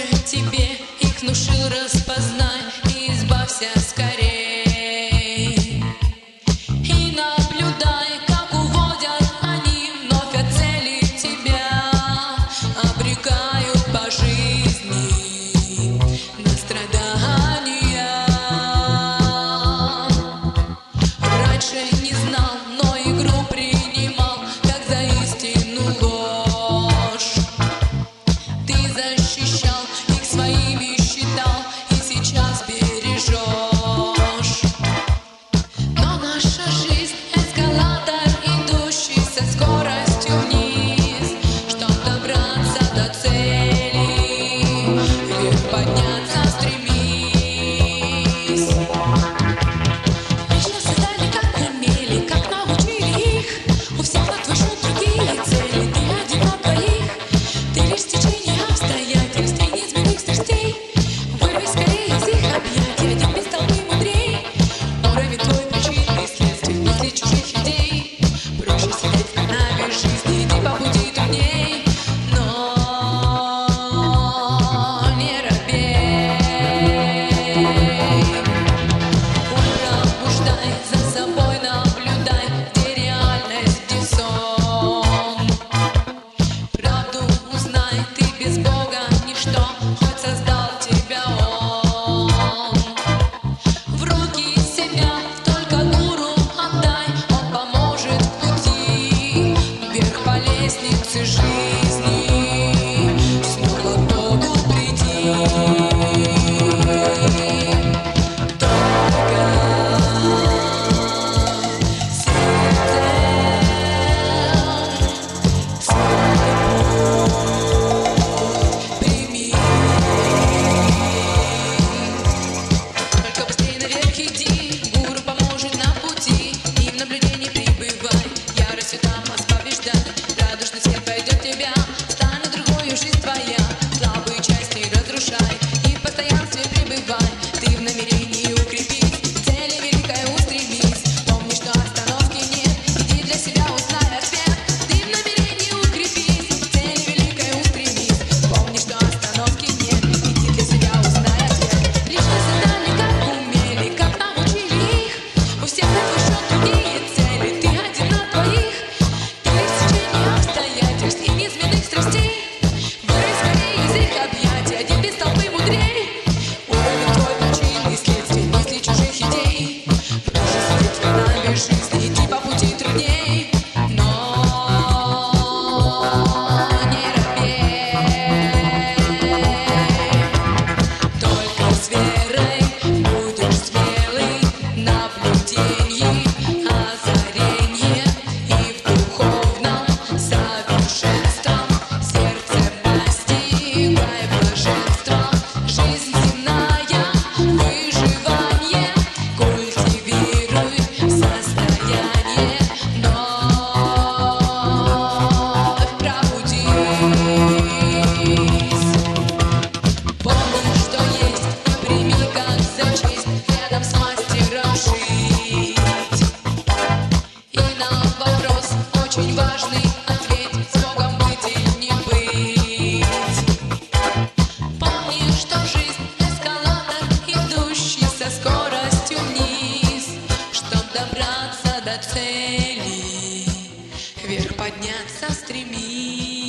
тебе их внушил, распознай и избавься скорей. И наблюдай, как уводят они вновь от цели тебя, обрекают по жизни на страдания. Раньше не знал, но игру принимал как за истину ложь. Ты защищал их своими, считал и сейчас бережешь. Но наша жизнь эскалатор, идущий со скоростью вниз. Чтоб добраться до цели, вверх подняться стремись. Вечно создали, как умели, как научили их. У всех на твой счет другие цели, ты один на двоих. Ты лишь течение обстоятельств и неизменных страстей. Вырвись скорее из их объятий, один без толпы мудрей. Уровень твой причинный следствий после чужих идей. Проще сидеть в канаве жизни, идти по пути трудней. Но не робей. Ум пробуждай, за собой наблюдай, где реальность, где сон. Правду узнай, ты без Бога ничто, хоть создал тебя Он. В руки себя только гуру отдай, он поможет в пути, вверх по лестнице жизни, снова к Богу прийти. Только сердцем прими. Только быстрее наверх иди, гуру поможет на пути. И в наблюдении пребывай, яростью там вас побеждай. Радужный свет пойдет тебя, станет другой жизнь твоя. Слабые части разрушай и в постоянстве пребывай. Ты в намерении укрепись, к цели великой устремись. Помни, что остановки нет, иди для себя узнай ответ. Ты в намерении укрепись, к цели великой устремись. Помни, что остановки нет, иди для себя узнай ответ. Лишь не создали, как умели, как научили их. У всех на твой счет другие цели, ты один на двоих. Ты лишь течение обстоятельств и неизменных страстей. Вырвись скорее из их объятий, один без толпы мудрей. Уровень твой причинный следствий мыслей чужих идей. Проще сидеть в канаве жизни, идти по пути трудней. Но не робей. Только с верой будешь смелый, наблюдении, озаренье и в духовном совершенством сердцем постигай блаженство. Жизнь земная, выживание, культивируй состояние, но пробудись. Помни, что есть, и прими как за честь рядом с мастером жить. И на вопрос очень важный ответь, с Богом быть или не быть. Помни, что жизнь эскалатор, идущий со скоростью вниз. Чтоб добраться до цели, вверх подняться стремись.